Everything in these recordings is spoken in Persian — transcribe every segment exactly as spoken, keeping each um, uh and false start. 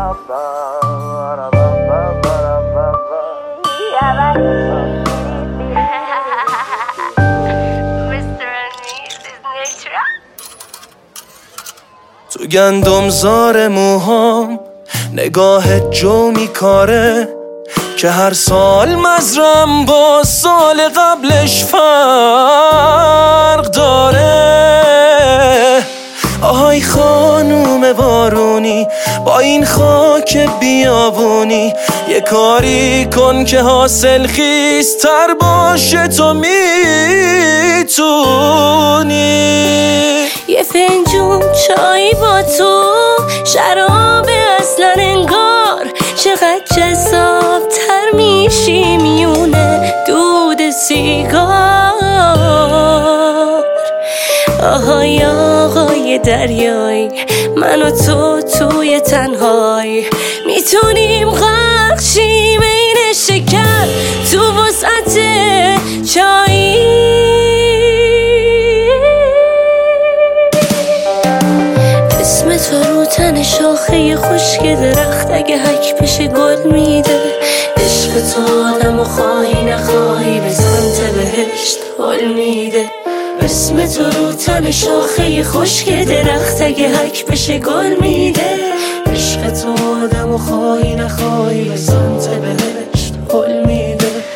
تو گندمزار موهام نگاه جو میکاره که هر سال مزرم با سال قبلش فرق داره. آهای خانوم بارونی با این خاک بیابونی یه کاری کن که حاصل خیزتر باشه، تو میتونی. یه فنجون چای با تو، شراب اصلا انگار، چقدر جذاب تر میشی میونه دود سیگار. آهای آقای دریایی، من و تو توی تنهایی میتونیم غرق شیم این شکر تو وسعت چایی. اسم تو رو تن شاخه خشک درخت اگه حک بشه گل میده. عشق تو آدم و خواهی نخواهی به سمت بهشت حل میده. اسم تو رو تن شاخه خشک درخت اگه حک بشه گل میده. عشق تو آدم و خواهی نخواهی به سمت بهشت حل میده.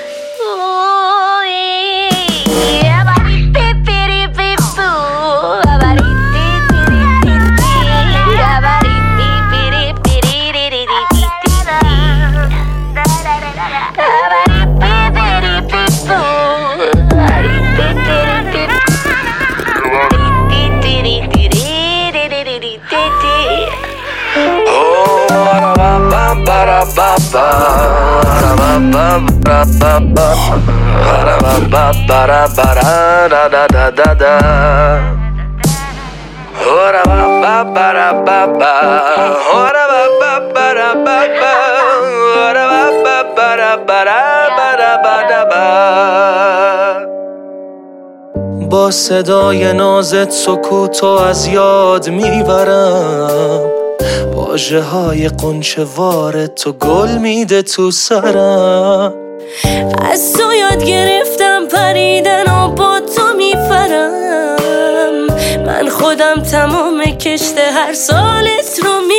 با صدای نازت سکوتو از یاد میبرم، واژه های قنچه وار تو گل میده تو سرم. از تو یاد گرفتم پریدن و با تو میفرم. من خودم تمام کشت هر سالت رو